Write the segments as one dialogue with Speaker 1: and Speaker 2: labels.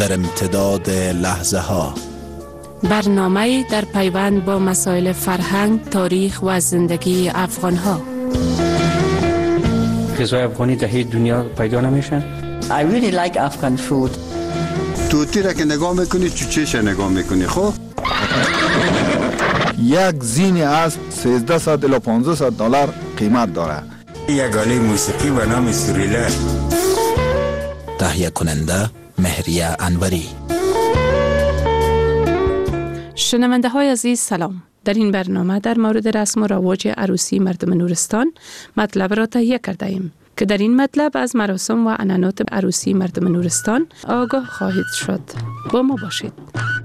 Speaker 1: در امتداد لحظه ها.
Speaker 2: برنامه در پیوند با مسائل فرهنگ، تاریخ و زندگی افغان ها.
Speaker 3: غذای افغانی در هیچ دنیا پیدا نمیشن.
Speaker 4: I really like Afghan food.
Speaker 5: توتی را که نگاه میکنی چوچهش نگاه میکنی. خب
Speaker 6: یک زین اسب 1300 الی 1500 دلار قیمت داره.
Speaker 7: یک آله موسیقی به نام سوریلا.
Speaker 1: تهیه کننده مهریه انوری.
Speaker 2: شنونده های عزیز سلام. در این برنامه در مورد رسم و رواج عروسی مردم نورستان مطلب را تهیه کرده ایم که در این مطلب از مراسم و عنعنات عروسی مردم نورستان آگاه خواهید شد. با ما باشید.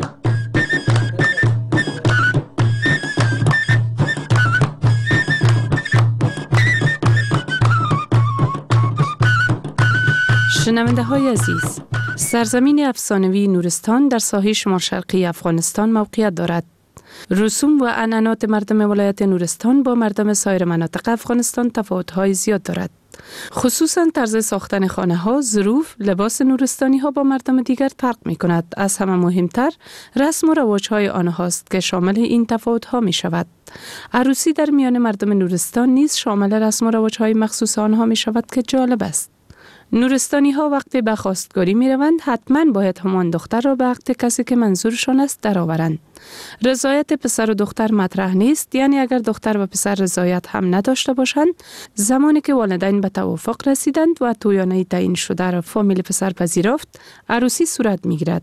Speaker 2: شنونده های عزیز، سرزمین افسانوی نورستان در ساحل شمال شرقی افغانستان موقعیت دارد. رسوم و عنعنات مردم ولایت نورستان با مردم سایر مناطق افغانستان تفاوت‌های زیاد دارد. خصوصاً طرز ساختن خانه‌ها، ظروف، لباس نورستانی‌ها با مردم دیگر فرق می‌کند. از همه مهمتر رسم و رواج‌های آنهاست که شامل این تفاوت‌ها می‌شود. عروسی در میان مردم نورستان نیز شامل رسم و رواج‌های مخصوص آنها می‌شود که جالب است. نورستانی ها وقتی به خواستگاری می روند حتما باید همان دختر را به عقد کسی که منظورشان است درآورند. رضایت پسر و دختر مطرح نیست، یعنی اگر دختر و پسر رضایت هم نداشته باشند، زمانی که والدین به توافق رسیدند و تویانه تعیین شده را فامیل پسر پذیرفت، عروسی صورت می گیرد.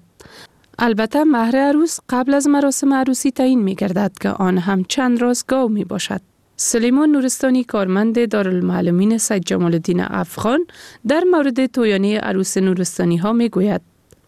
Speaker 2: البته مهر عروس قبل از مراسم عروسی تعیین می گردد که آن هم چند راز گاو می باشد. سلیمان نورستانی کارمند دارالمعلمین سید جمال الدین افغان در مورد تویانه عروس نورستانی ها می گوید: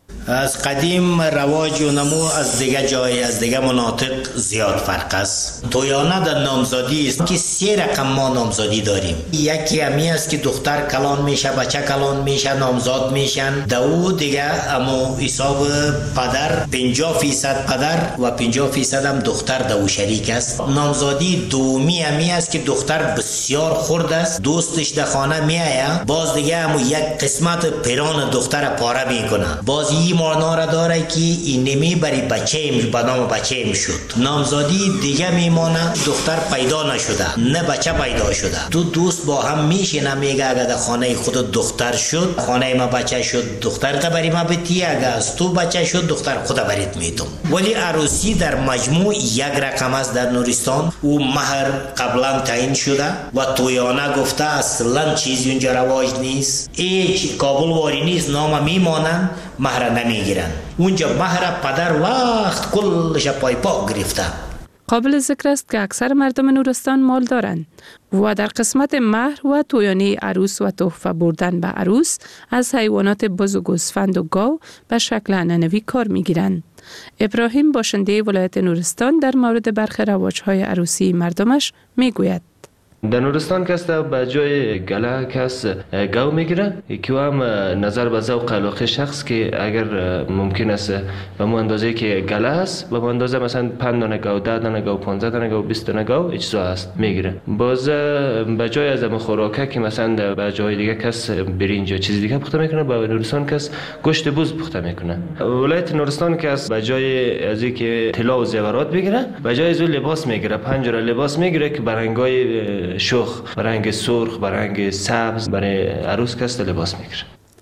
Speaker 8: از قدیم رواج و نمو از دیگه جای از دیگه مناطق زیاد فرق است. تویانه در نامزادی است که 3 رقم ما نامزادی داریم. یکی همی است که دختر کلان میشه، بچه کلان میشه، نامزاد میشن. دو دیگه امو حساب پدر 50% پدر و 50% هم دختر دو شریک است. نامزادی دومی همی است که دختر بسیار خرد است، دوستش در خانه میآید، باز دیگه امو یک قسمت پیران دختر پاره میکنه. باز این معنا را داره که این نمی بری بچه به نام بچه شد. نامزادی دیگه میمانه دختر پیدا نشده، نه بچه پیدا شده. دو دوست با هم میشینه میگه اگر در خانه خود دختر شد، خانه ما بچه شد، دختر قبری ما بتی، اگر از تو بچه شد دختر خود برید میتم. ولی عروسی در مجموع یک رقم است در نورستان. او مهر قبلا تعیین شده و تویانه گفته اصلا چیزی اونجا رواج نیست، هیچ کابل واری نیست، نام میمانن، مهر نمیگیرن. اونجا مهر پدر وقت کلش پای پا گرفته.
Speaker 2: قابل ذکر است که اکثر مردم نورستان مال دارند و در قسمت مهر و تویانه عروس و تحفه بردن به عروس از حیوانات بز و گوسفند و گاو به شکل عنعنوی کار میگیرند. ابراهیم باشنده ولایت نورستان در مورد برخی رواج‌های عروسی مردمش میگوید:
Speaker 9: در نورستان کس به جای گله کس گاو میگیره که هم نظر به ذوق علاقه شخص که اگر ممکن است به مو اندازه که گله است به مو اندازه مثلا 5 دانه گاو، 10 دانه گاو، 15 دانه گاو، 20 دانه گاو اجزا است میگیره. باز به جای از خوراکه که مثلا به جای دیگه کس برنج یا چیز دیگه پخته میکنه، به نورستان کس گوشت بز پخته میکنه. ولایت نورستان کس به جای از اینکه طلا و زیورات بگیره به جای از لباس میگیره، 5 جور لباس میگیره که برنگای شخ، برنگ سرخ، برنگ سبز برای عروس کس لباس میگیره.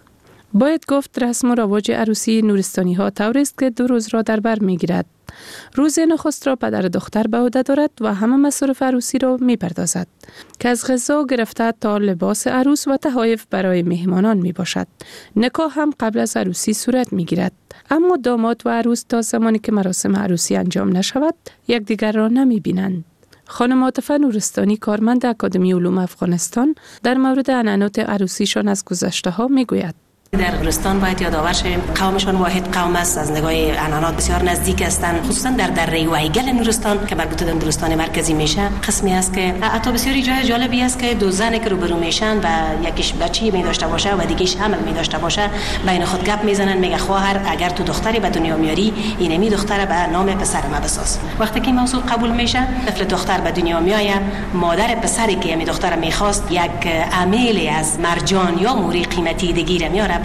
Speaker 2: باید گفت رسم و رواج عروسی نورستانی ها طوری است که 2 روز را در بر میگیرد. روز نخست را پدر دختر به عهده دارد و همه مصارف عروسی را میپردازد که از غذا گرفته تا لباس عروس و تحایف برای مهمانان می باشد. نکاح هم قبل از عروسی صورت میگیرد، اما داماد و عروس تا زمانی که مراسم عروسی انجام نشود یکدیگر را نمی بینند. خانم عاطفه نورستانی کارمند اکادمی علوم افغانستان در مورد عنعنات عروسیشان از گذشته ها میگوید:
Speaker 10: در نورستان باید یادآور شویم قومشان واحد قوم است، از نگاه عنعنات بسیار نزدیک هستند. خصوصا در دره وایگل نورستان که مربوط به نورستان مرکزی میشه قسمی است که حتی بسیاری جای جالبی است که دو زنی که روبرو میشن و یکیش بچه‌ای می داشته باشه و دیگه‌اش حمل می داشته باشه بین خود گپ میزنن، میگه خواهر اگر تو دختری به دنیا میاری اینمی دختر به نام پسر ما بساز. وقتی که موضوع قبول میشه طفل دختر به دنیا میآید، مادر پسری که می دختر میخواست یک عامل از مرجان یا موری قیمتی دیگه میاره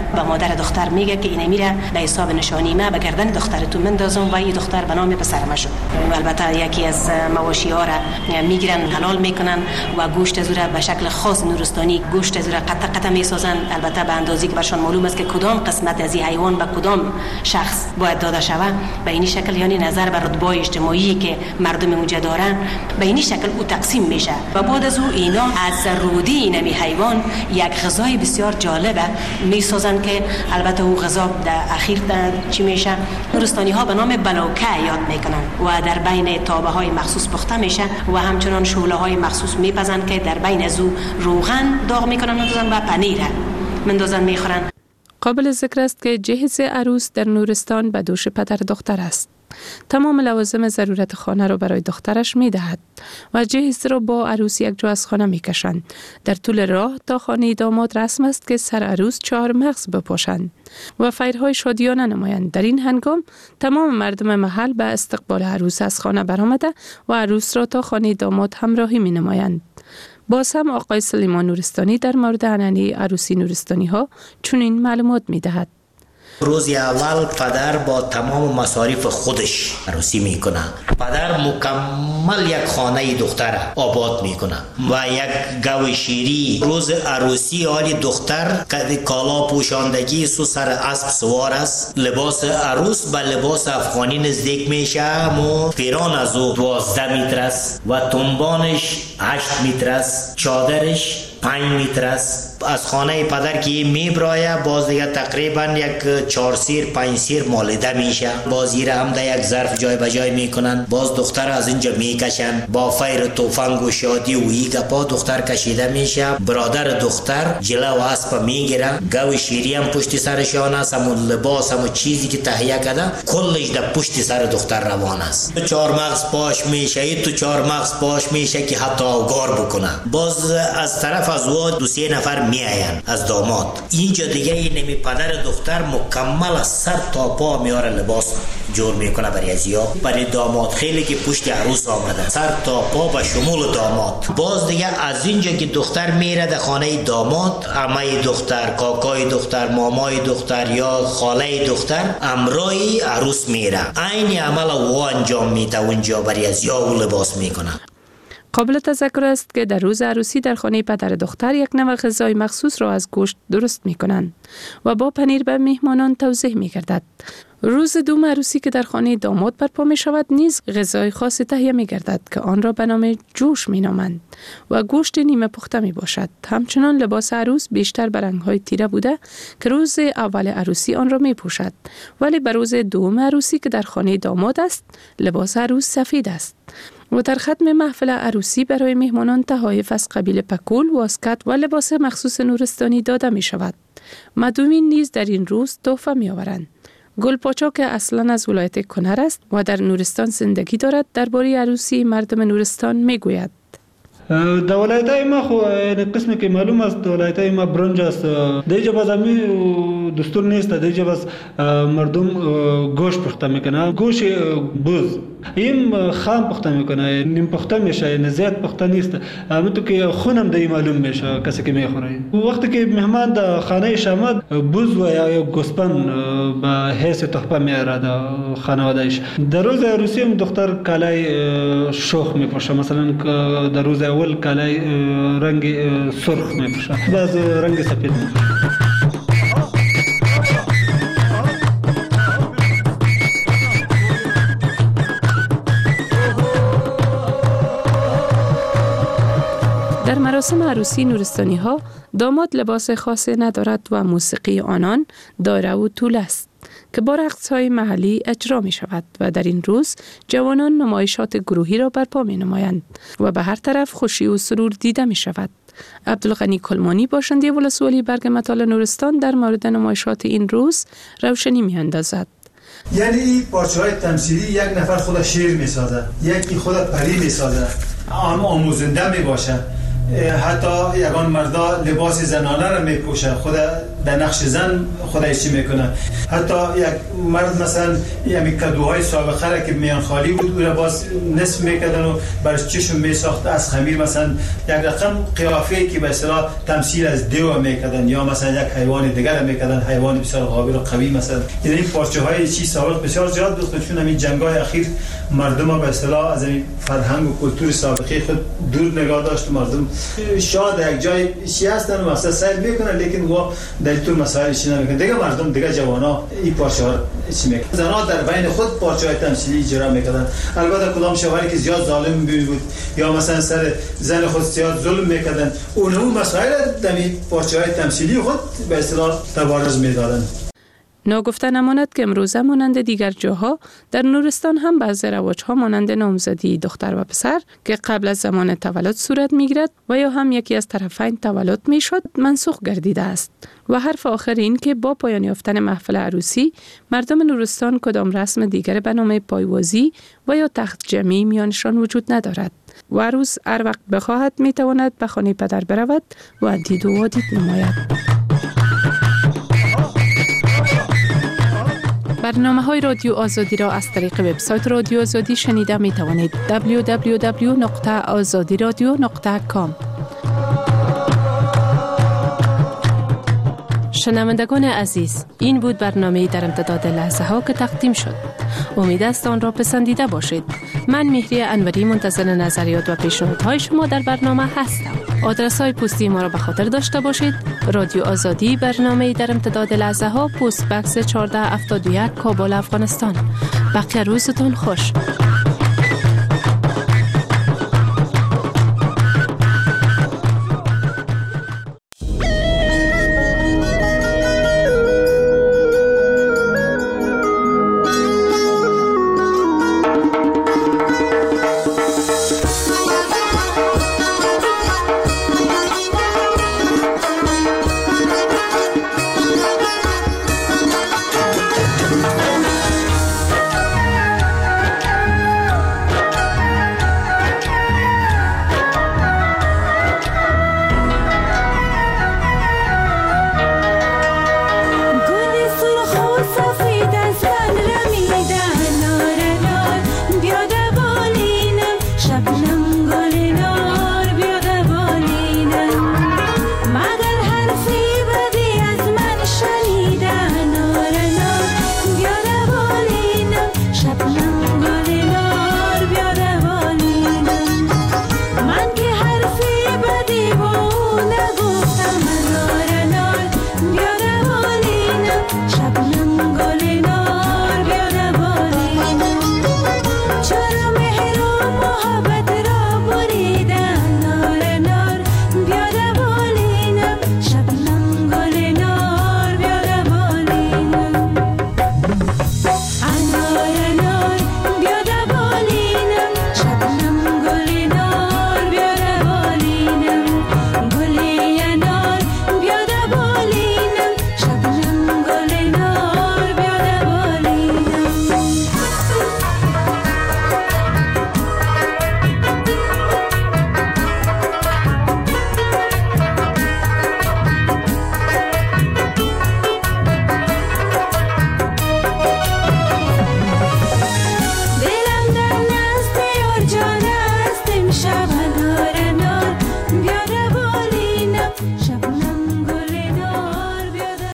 Speaker 10: به مادر دختر میگه که اینه میره به حساب نشانی ما به گردن دخترتو مندازم و این دختر به نام پسرم شد. البته یکی از مواشی ها را میگیرن حلال میکنن و گوشت از را به شکل خاص نورستانی گوشت از را قطع میسازن، البته به اندازه‌ای که برشان معلوم است که کدام قسمت از این حیوان به کدام شخص باید داده شود. به این شکل یعنی نظر بر رتبه اجتماعی که مردم اونجا دارن به این شکل او تقسیم میشه و بعد از او اینا از رودی اینمی حیوان یک غذای بسیار جالبه میسازن که البته او غذا در اخیر چی میشه نورستانی ها به نام بلوکه یاد میکنن و در بین تابه های مخصوص پخته میشه و همچنان شوله های مخصوص میپزن که در بین از او روغن داغ میکنن و پنیر مندازن میخورن.
Speaker 2: قابل ذکر است که جهیز عروس در نورستان به دوش پدر دختر است. تمام لوازم ضرورت خانه را برای دخترش می دهد و جهیز را با عروس یک جا از خانه می کشند. در طول راه تا خانه داماد رسم است که سر عروس 4 مغز بپوشند و فیرهای شادیانه نمایند. در این هنگام تمام مردم محل به استقبال عروس از خانه برآمده و عروس را تا خانه داماد همراهی می نمایند. باز هم آقای سلیمان نورستانی در مورد عنعنه عروسی نورستانی ها چنین معلومات می دهد.
Speaker 8: روز اول پدر با تمام مصارف خودش عروسی میکنه. پدر مکمل یک خانه دختر آباد میکنه و یک گوی شیری روز عروسی آلی دختر کالا پوشاندگی سو سر اسب سوار است. لباس عروس با لباس افغانی نزدیک میشه. پیران از او 12 متر است و تنبانش 8 متر است. چادرش 5 متر است. از خانه پدر که میبرایه باز دیگه تقریبا یک 4 سیر 5 سیر مالیده میشه. باز ایره هم در یک ظرف جای به جای میکنن. باز دختر از اینجا میکشن با فیر توفنگ و شادی و ای گپا دختر کشیده میشه. برادر دختر جلو اسب میگیره. گوی شیری هم پشت سرشان است. همون لباس همون چیزی که تهیه کرده کلش در پشت سر دختر روان است. 4 مغز پاش میشه. تو 4 مغز پاش میشه که حتی اوگار بکنه. باز از طرف از او 2-3 نفر میاین از داماد. اینجا دیگه اینمی پدر دختر مکمل از سر تا پا میاره لباس جور میکنه برای ازیا برای داماد. خیلی که پشت عروس آمده سر تا پا به شمول داماد. باز دیگه از اینجا که دختر میره در خانه داماد عمه دختر، کاکای دختر، مامای دختر یا خاله دختر امرای عروس میره. عین عمل او انجام میده اونجا برای ازیا و لباس میکنه.
Speaker 2: قابل تذکر است که در روز عروسی در خانه پدر دختر یک نوع غذای مخصوص را از گوشت درست می کنند و با پنیر به مهمانان توزیع می گردد. روز دوم عروسی که در خانه داماد برپا می شود نیز غذای خاصی تهیه می گردد که آن را به نام جوش می نامند و گوشت نیمه پخته می باشد. همچنان لباس عروس بیشتر به رنگ‌های تیره بوده که روز اول عروسی آن را می پوشد، ولی به روز دوم عروسی که در خانه داماد است لباس عروس سفید است. و در ختم محفل عروسی برای مهمانان تحایف از قبیل پکول، واسکت و لباس مخصوص نورستانی داده می شود. مدومین نیز در این روز تحفه می آورند. گلپاچا که اصلا از ولایت کنر است و در نورستان زندگی دارد درباره عروسی مردم نورستان می گوید.
Speaker 11: در ولایتای ما خو قسمی که معلوم است ولایتای ما برنج است. دیجا باز همی دستور نیست. دیجا باز مردم گوشت پخته میکنه. گوشت بز این خام پخته میکنه. نیم پخته میشه. نزیاد پخته نیست. همونطور که خونم دی معلوم میشه کسی که میخوره. وقتی که مهمان در خانه شامد بز و یا گوسپن به حیث تحفه میاره در خانوادهش. در روز عروسی هم دختر کالای شوخ میپوشه. مثلا در روز اول کالای رنگ سرخ میپوشه. بعض رنگ سفید.
Speaker 2: در مراسم عروسی نورستانی ها داماد لباس خاصی ندارد و موسیقی آنان دایره و طول است که با رقص‌های محلی اجرا می شود و در این روز جوانان نمایشات گروهی را برپا می نمایند و به هر طرف خوشی و سرور دیده می شود. عبدالغنی کلمانی باشنده ولسوالی برگ متال نورستان در مورد نمایشات این روز روشنی می اندازد.
Speaker 12: یعنی پارچه‌های تمثیلی یک نفر خود شیر می سازد، یکی خود پری می سازد، آموزنده می باشد، حتی یگان مردا لباس زنانه را می پوشد، خود در نقش زن خودش میکنه. حتی یک مرد مثلا یعنی کدوهای سابقه را که میان خالی بود او را باز نصف میکردن و برش چشم میساخت از خمیر، مثلا یک رقم قیافه‌ای که به اصطلاح تمثیل از دیو میکردن یا مثلا یک حیوان دیگر میکردن، حیوان بسیار قابل و قوی مثلا. یعنی این پارچه‌های چی سابق بسیار زیاد بود، چون همین جنگ‌های اخیر مردم به اصطلاح از این فرهنگ و کلتور سابقه خود دور نگاه داشت و مردم شاید یک جای چی هستن و مثلا سیر میکنن لیکن وا در طول مسائل چی نمیکنن. دیگه مردم دیگه جوانا این پارچه‌ها چی میکنن، زنها در بین خود پارچه‌های تمثیلی اجرا میکردن. البته کدام شوهری که زیاد ظالم بود یا مثلا سر زن خود زیاد ظلم میکردن، اونها مسائل در این پارچه‌های تمثیلی خود به اصطلاح تبارز میدادن.
Speaker 2: ناگفته نماند که امروزه مانند دیگر جاها در نورستان هم بعضی رواج‌ها مانند نامزدی دختر و پسر که قبل از زمان تولد صورت می‌گیرد و یا هم یکی از طرفین تولد می‌شد منسوخ گردیده است. و حرف آخر این که با پایان یافتن محفل عروسی مردم نورستان کدام رسم دیگر به نام پایوازی و یا تخت جمعی میانشان وجود ندارد و عروس هر وقت بخواهد میتواند به خانه پدر برود و دید و وادید نماید. برنامه‌های رادیو آزادی را از طریق وبسایت رادیو آزادی شنیده می توانید. www.azadiradio.com. شنوندگان عزیز، این بود برنامه در امتداد لحظه ها که تقدیم شد. امید است آن را پسندیده باشید. من مهریه انوری منتظر نظریات و پیشنهادهای شما در برنامه هستم. آدرس های پستی ما را به خاطر داشته باشید. رادیو آزادی، برنامه در امتداد لحظه ها، پست بکس 1471 کابل افغانستان. بقیه روزتون خوش.